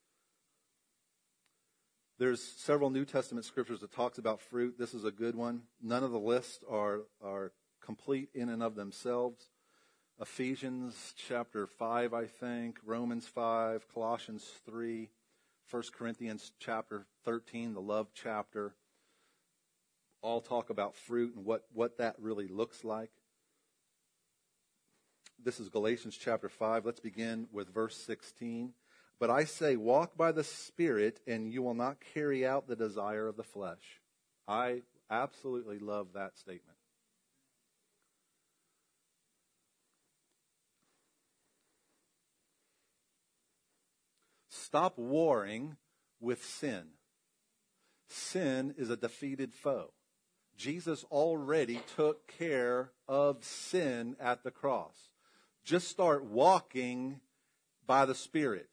There's several New Testament scriptures that talks about fruit. This is a good one. None of the lists are complete in and of themselves. Ephesians chapter 5, I think, Romans 5, Colossians 3, 1 Corinthians chapter 13, the love chapter, all talk about fruit and what that really looks like. This is Galatians chapter 5. Let's begin with verse 16. But I say, walk by the Spirit, and you will not carry out the desire of the flesh. I absolutely love that statement. Stop warring with sin. Sin is a defeated foe. Jesus already took care of sin at the cross. Just start walking by the Spirit.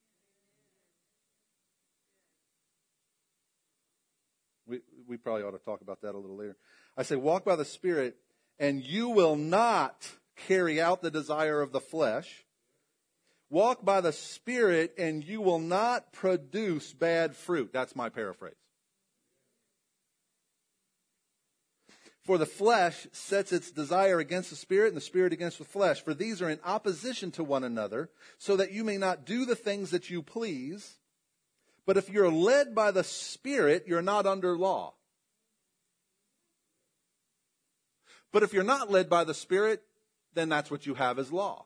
We probably ought to talk about that a little later. I say, walk by the Spirit, and you will not carry out the desire of the flesh. Walk by the Spirit, and you will not produce bad fruit. That's my paraphrase. For the flesh sets its desire against the Spirit, and the Spirit against the flesh. For these are in opposition to one another, so that you may not do the things that you please. But if you're led by the Spirit, you're not under law. But if you're not led by the Spirit, then that's what you have as law.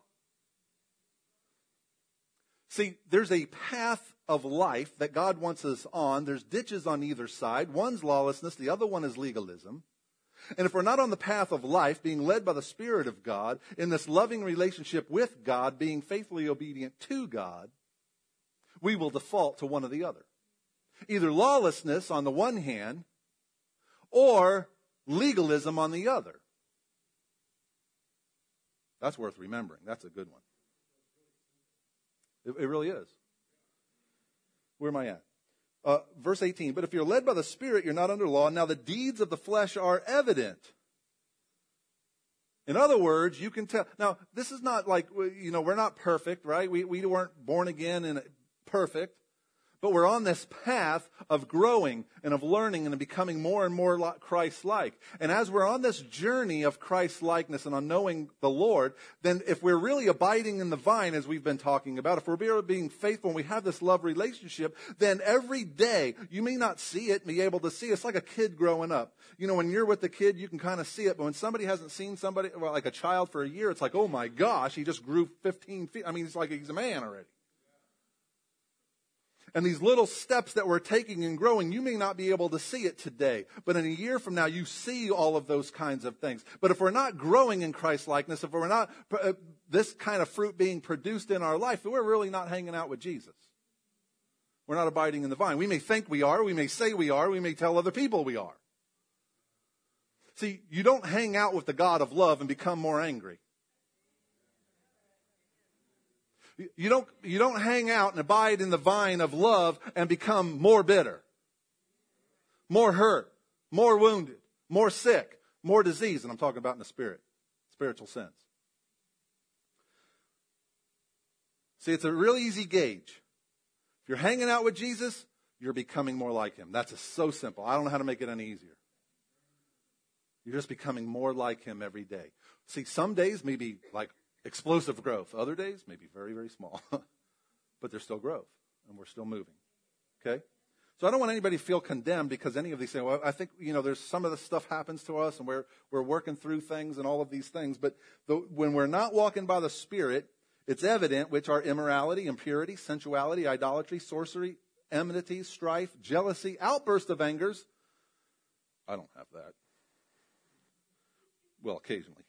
See, there's a path of life that God wants us on. There's ditches on either side. One's lawlessness, the other one is legalism. And if we're not on the path of life, being led by the Spirit of God, in this loving relationship with God, being faithfully obedient to God, we will default to one or the other. Either lawlessness on the one hand, or legalism on the other. That's worth remembering. That's a good one. It really is. Where am I at? Verse 18, but if you're led by the Spirit, you're not under law. Now the deeds of the flesh are evident. In other words, you can tell. Now, this is not like, we're not perfect, right? We weren't born again and perfect. But we're on this path of growing and of learning and of becoming more and more Christ-like. And as we're on this journey of Christ-likeness and on knowing the Lord, then if we're really abiding in the vine, as we've been talking about, if we're being faithful and we have this love relationship, then every day, you may not see it, be able to see it. It's like a kid growing up. When you're with the kid, you can kind of see it. But when somebody hasn't seen somebody, like a child for a year, it's like, oh my gosh, he just grew 15 feet. I mean, it's like he's a man already. And these little steps that we're taking and growing, you may not be able to see it today. But in a year from now, you see all of those kinds of things. But if we're not growing in Christ-likeness, if we're not this kind of fruit being produced in our life, then we're really not hanging out with Jesus. We're not abiding in the vine. We may think we are. We may say we are. We may tell other people we are. See, you don't hang out with the God of love and become more angry. You don't hang out and abide in the vine of love and become more bitter, more hurt, more wounded, more sick, more disease. And I'm talking about in the spiritual sense. See, it's a really easy gauge. If you're hanging out with Jesus, you're becoming more like him. That's so simple. I don't know how to make it any easier. You're just becoming more like him every day. See, some days may be like explosive growth. Other days may be very, very small. But there's still growth, and we're still moving. Okay? So I don't want anybody to feel condemned because any of these things, well, I think, there's some of the stuff happens to us, and we're working through things and all of these things. But when we're not walking by the Spirit, it's evident, which are immorality, impurity, sensuality, idolatry, sorcery, enmity, strife, jealousy, outburst of angers. I don't have that. Well, occasionally.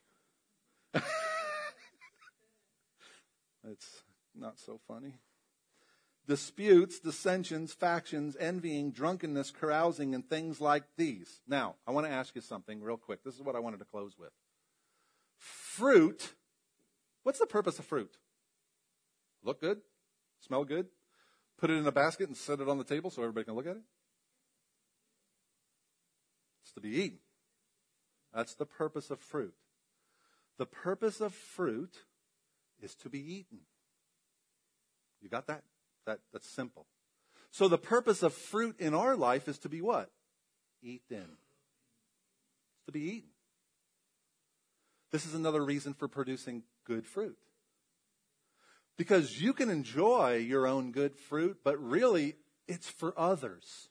It's not so funny. Disputes, dissensions, factions, envying, drunkenness, carousing, and things like these. Now, I want to ask you something real quick. This is what I wanted to close with. Fruit. What's the purpose of fruit? Look good? Smell good? Put it in a basket and set it on the table so everybody can look at it? It's to be eaten. That's the purpose of fruit. The purpose of fruit is to be eaten. You got that? That's simple. So the purpose of fruit in our life is to be what? Eaten. It's to be eaten. This is another reason for producing good fruit. Because you can enjoy your own good fruit, but really it's for others.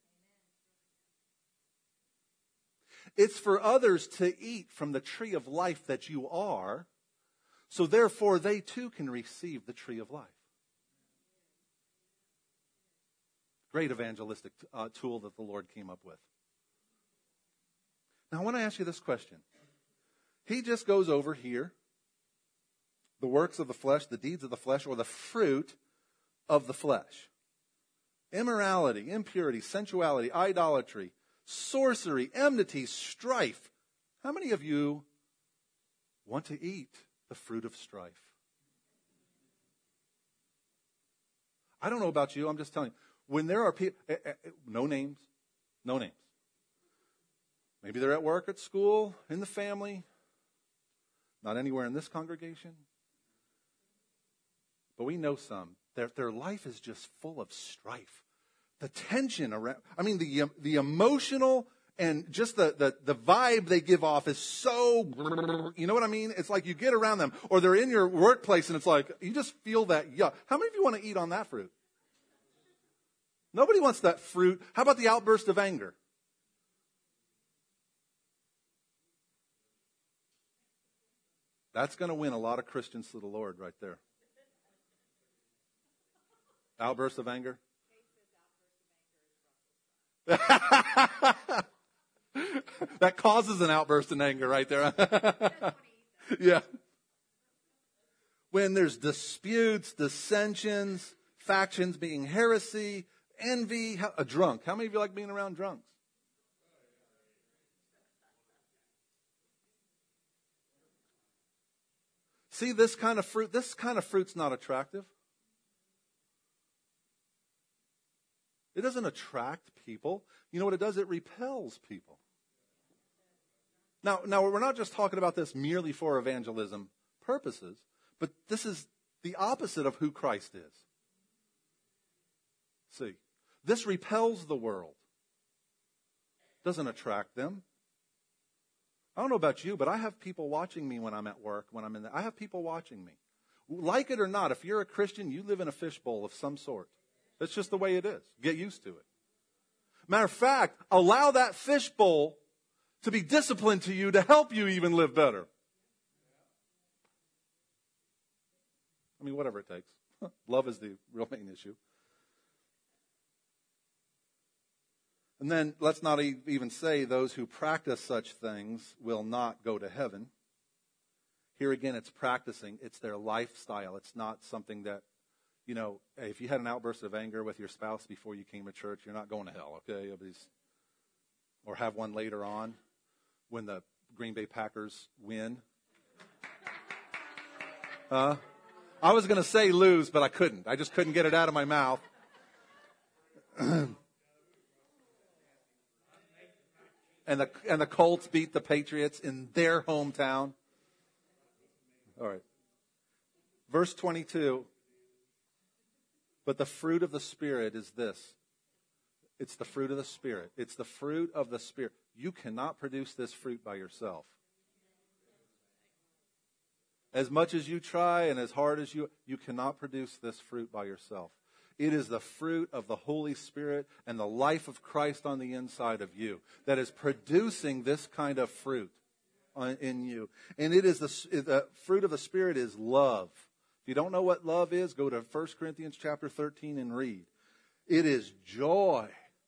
It's for others to eat from the tree of life that you are, so therefore they too can receive the tree of life. Great evangelistic tool that the Lord came up with. Now I want to ask you this question. He just goes over here, the works of the flesh, the deeds of the flesh, or the fruit of the flesh. Immorality, impurity, sensuality, idolatry, sorcery, enmity, strife. How many of you want to eat the fruit of strife? I don't know about you. I'm just telling you. When there are people, no names. Maybe they're at work, at school, in the family, not anywhere in this congregation. But we know some. Their life is just full of strife. The tension around, the emotional and just the vibe they give off is so, you know what I mean? It's like you get around them, or they're in your workplace and it's like, you just feel that yuck. How many of you want to eat on that fruit? Nobody wants that fruit. How about the outburst of anger? That's going to win a lot of Christians to the Lord right there. Outburst of anger? That causes an outburst in anger right there. Yeah. When there's disputes, dissensions, factions being heresy, envy, a drunk. How many of you like being around drunks? See, this kind of fruit's not attractive. It doesn't attract people. You know what it does? It repels people. Now we're not just talking about this merely for evangelism purposes, but this is the opposite of who Christ is. See, this repels the world. Doesn't attract them. I don't know about you, but I have people watching me when I'm at work, when I'm in there. I have people watching me. Like it or not, if you're a Christian, you live in a fishbowl of some sort. That's just the way it is. Get used to it. Matter of fact, allow that fishbowl to be disciplined to you to help you even live better. Whatever it takes. Love is the real main issue. And then let's not even say those who practice such things will not go to heaven. Here again, it's practicing. It's their lifestyle. It's not something that, if you had an outburst of anger with your spouse before you came to church, you're not going to hell, okay? Or have one later on when the Green Bay Packers win. I was going to say lose, but I couldn't. I just couldn't get it out of my mouth. And the Colts beat the Patriots in their hometown. All right. Verse 22. But the fruit of the Spirit is this: It's the fruit of the Spirit. It's the fruit of the Spirit. You cannot produce this fruit by yourself. As much as you try and as hard as you cannot produce this fruit by yourself. It is the fruit of the Holy Spirit and the life of Christ on the inside of you that is producing this kind of fruit in you. And it is the fruit of the Spirit is love. If you don't know what love is, go to 1 Corinthians chapter 13 and read. It is joy.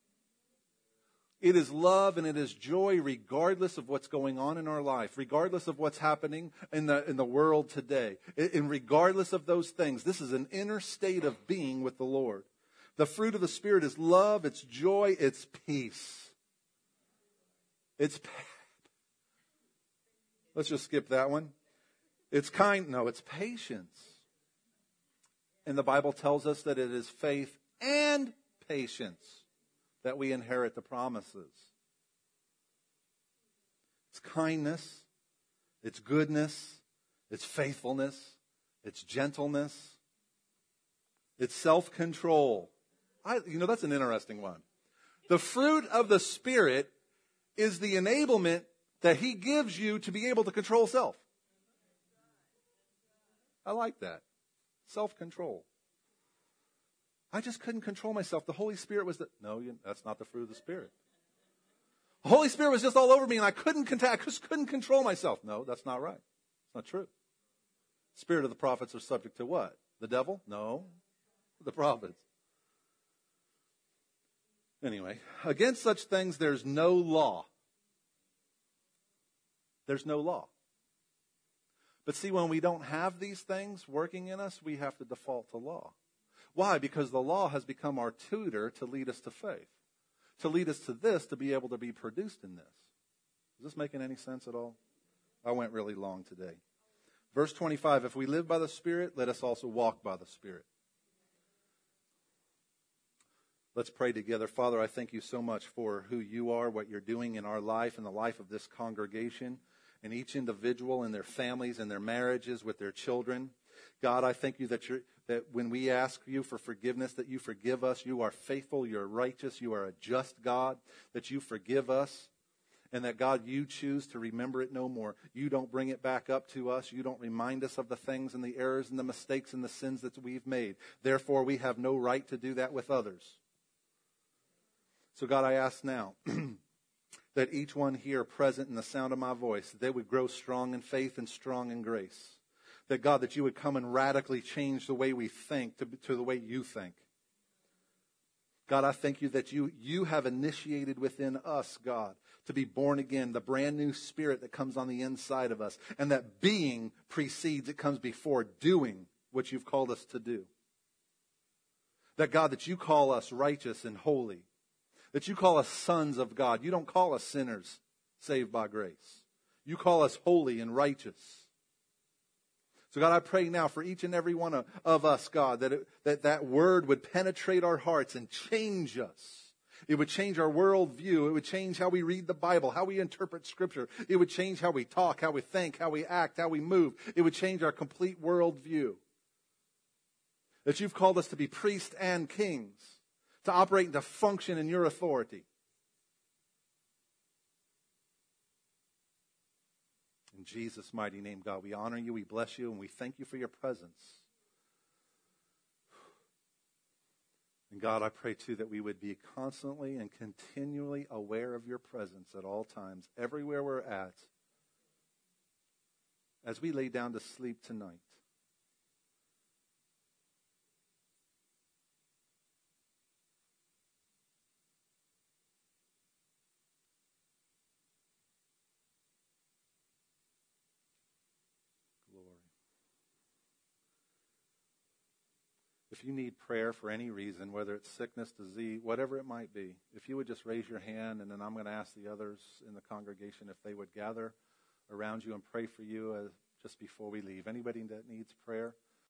It is love and it is joy regardless of what's going on in our life, regardless of what's happening in the world today. And regardless of those things, this is an inner state of being with the Lord. The fruit of the Spirit is love, it's joy, it's peace. It's let's just skip that one. It's it's patience. And the Bible tells us that it is faith and patience that we inherit the promises. It's kindness, it's goodness, it's faithfulness, it's gentleness, it's self-control. That's an interesting one. The fruit of the Spirit is the enablement that He gives you to be able to control self. I like that. Self-control. I just couldn't control myself. The Holy Spirit was that's not the fruit of the Spirit. The Holy Spirit was just all over me and I just couldn't control myself. No, that's not right. It's not true. Spirit of the prophets are subject to what? The devil? No. The prophets. Anyway, against such things there's no law. There's no law. But see, when we don't have these things working in us, we have to default to law. Why? Because the law has become our tutor to lead us to faith. To lead us to this, to be able to be produced in this. Is this making any sense at all? I went really long today. Verse 25, if we live by the Spirit, let us also walk by the Spirit. Let's pray together. Father, I thank you so much for who you are, what you're doing in our life and the life of this congregation, and each individual and their families and their marriages with their children. God, I thank you that when we ask you for forgiveness, that you forgive us. You are faithful, you're righteous, you are a just God, that you forgive us, and that, God, you choose to remember it no more. You don't bring it back up to us. You don't remind us of the things and the errors and the mistakes and the sins that we've made. Therefore, we have no right to do that with others. So, God, I ask now that each one here present in the sound of my voice, they would grow strong in faith and strong in grace. That, God, that you would come and radically change the way we think to the way you think. God, I thank you that you have initiated within us, God, to be born again, the brand new spirit that comes on the inside of us. And that being precedes, it comes before doing what you've called us to do. That, God, that you call us righteous and holy. That you call us sons of God. You don't call us sinners saved by grace. You call us holy and righteous. So, God, I pray now for each and every one of us, God, that word would penetrate our hearts and change us. It would change our worldview. It would change how we read the Bible, how we interpret Scripture. It would change how we talk, how we think, how we act, how we move. It would change our complete worldview. That you've called us to be priests and kings, to operate and to function in your authority. In Jesus' mighty name, God, we honor you, we bless you, and we thank you for your presence. And God, I pray too that we would be constantly and continually aware of your presence at all times, everywhere we're at, as we lay down to sleep tonight. If you need prayer for any reason, whether it's sickness, disease, whatever it might be, if you would just raise your hand, and then I'm going to ask the others in the congregation if they would gather around you and pray for you just before we leave. Anybody that needs prayer,